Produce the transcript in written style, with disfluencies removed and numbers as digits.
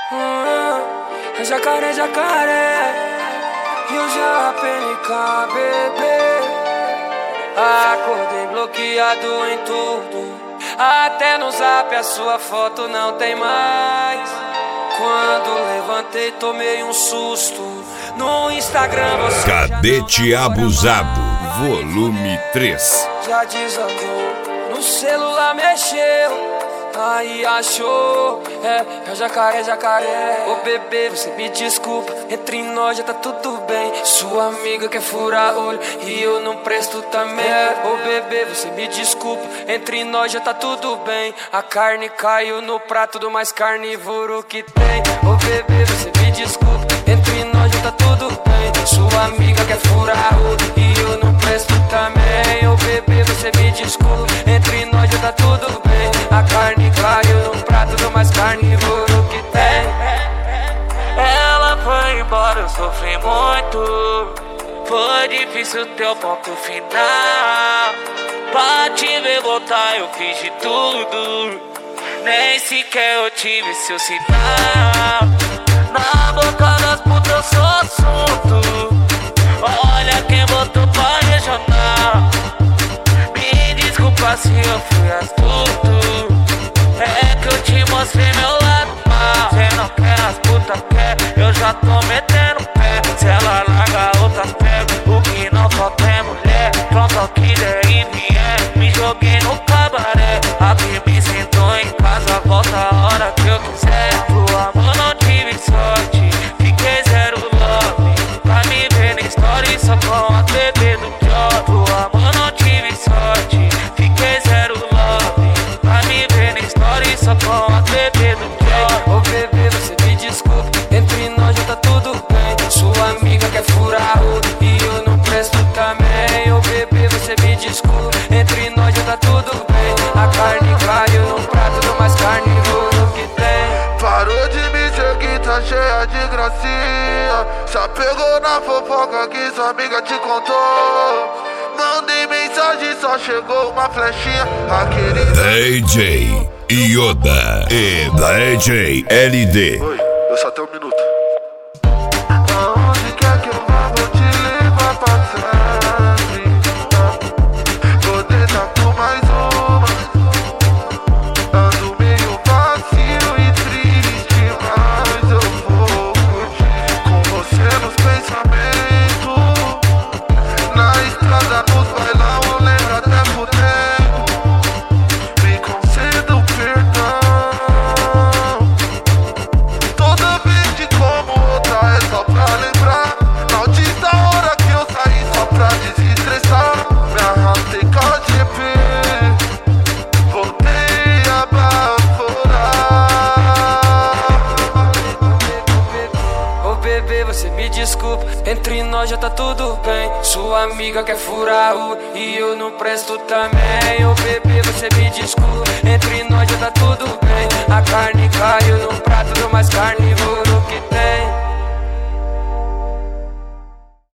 É jacaré, jacaré. E eu já PNK, bebê. Acordei bloqueado em tudo. Até no zap a sua foto não tem mais. Quando levantei tomei um susto. No Instagram você Cadete Abusado, volume 3. já desandou, no celular mexeu. Aí achou, é jacaré, jacaré. Ô bebê, você me desculpa, entre nós já tá tudo bem. Sua amiga quer furar olho e eu não presto também. Ô bebê, você me desculpa, entre nós já tá tudo bem. A carne caiu no prato do mais carnívoro que tem. Ô bebê, você me desculpa, entre nós já tá tudo bem. Sua amiga quer furar olho e eu não presto também. Ô bebê, você me desculpa, entre nós já tá tudo bem. A carne caiu no prato do mais carnívoro que tem. Ela foi embora, eu sofri muito. Foi difícil ter o ponto final. Pra te ver voltar eu fiz de tudo. Nem sequer eu tive seu sinal. Na boca das putas eu sou assunto. Olha quem botou pra regional. Me desculpa se eu fui astuto. É que eu te mostrei meu lado mal. Cê não quer, as putas quer. Eu já tô metendo pé. Se ela larga a outra pega. O que não falta é mulher. Pronto ao que der e vier. Me joguei no cabaré. Aqui me sentou em casa. Volta a hora que eu quiser. Pro amor não tive sorte. Fiquei zero love. Pra me ver na história só com a bebê do job. Pro amor não tive sorte. Fiquei zero love. Pra me ver na história só com a bebê do job. Ô bebê, você me desculpa, entre nós já tá tudo bem. Sua amiga quer furar o e eu não presto também. Ô bebê, você me desculpa, entre nós já tá tudo bem. A carne caiu no prato do mais carnívoro que tem. Parou de me seguir, tá cheia de gracinha. Já pegou na fofoca que sua amiga te contou. Mandei mensagem, só chegou uma flechinha. A querida DJ Yoda e DJ LD. Oi, eu só tenho um minuto. Aonde quer que eu vá, vou te levar pra sempre. Vou deitar com mais uma. Ando meio vazio e triste, mas eu vou curtir com você nos pensamentos. Na estrada, nos bailão, eu lembro até por tempo. Me conceda o perdão. Toda vez de como outra é só pra lembrar. Maldita hora que eu saí só pra desestressar. Me arrastei com a GP. Voltei a baforar. Ô bebê, você me desculpa, entre nós já tá tudo bem. Sua amiga quer furar o e eu não presto também. Ô bebê, você me